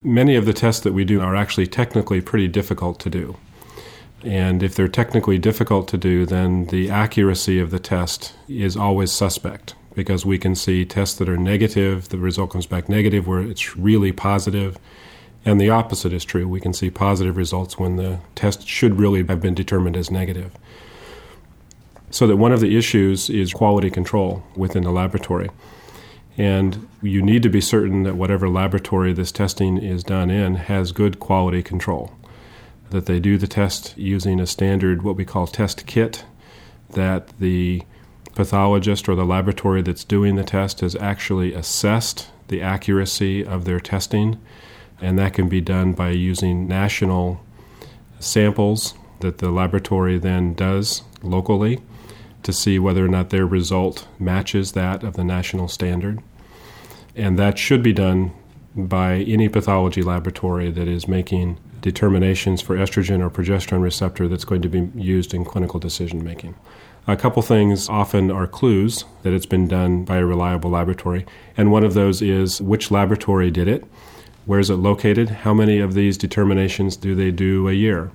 Many of the tests that we do are actually technically pretty difficult to do. And if they're technically difficult to do, then the accuracy of the test is always suspect, because we can see tests that are negative, the result comes back negative where it's really positive, and the opposite is true. We can see positive results when the test should really have been determined as negative. So that one of the issues is quality control within the laboratory. And you need to be certain that whatever laboratory this testing is done in has good quality control, that they do the test using a standard, what we call test kit, that the pathologist or the laboratory that's doing the test has actually assessed the accuracy of their testing, and that can be done by using national samples that the laboratory then does locally to see whether or not their result matches that of the national standard. And that should be done by any pathology laboratory that is making determinations for estrogen or progesterone receptor that's going to be used in clinical decision making. A couple things often are clues that it's been done by a reliable laboratory, and one of those is which laboratory did it, where is it located, how many of these determinations do they do a year.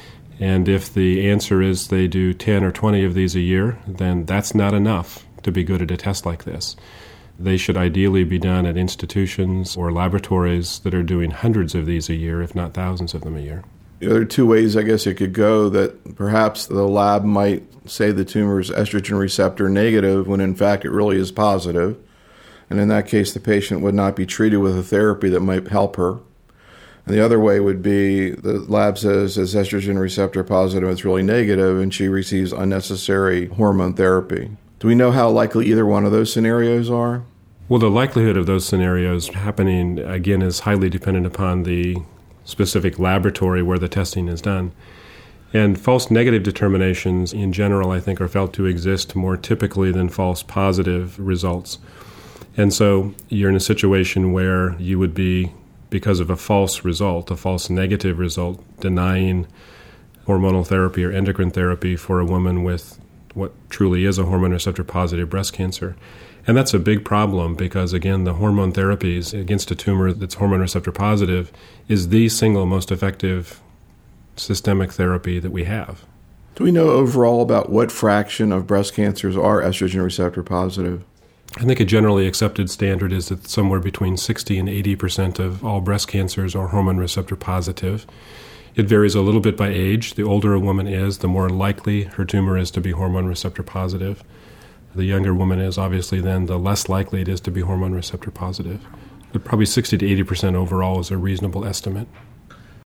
And if the answer is they do 10 or 20 of these a year, then that's not enough to be good at a test like this. They should ideally be done at institutions or laboratories that are doing hundreds of these a year, if not thousands of them a year. There are two ways, I guess, it could go, that perhaps the lab might say the tumor is estrogen receptor negative when in fact it really is positive. And in that case, the patient would not be treated with a therapy that might help her. And the other way would be the lab says it's estrogen receptor positive, it's really negative, and she receives unnecessary hormone therapy. Do we know how likely either one of those scenarios are? Well, the likelihood of those scenarios happening, again, is highly dependent upon the specific laboratory where the testing is done. And false negative determinations, in general, I think, are felt to exist more typically than false positive results. And so you're in a situation where you would be, because of a false result, a false negative result, denying hormonal therapy or endocrine therapy for a woman with what truly is a hormone receptor positive breast cancer. And that's a big problem because, again, the hormone therapies against a tumor that's hormone receptor positive is the single most effective systemic therapy that we have. Do we know overall about what fraction of breast cancers are estrogen receptor positive? I think a generally accepted standard is that somewhere between 60 and 80% of all breast cancers are hormone receptor positive. It varies a little bit by age. The older a woman is, the more likely her tumor is to be hormone receptor positive. The younger woman is, obviously, then the less likely it is to be hormone receptor positive. But probably 60 to 80% overall is a reasonable estimate.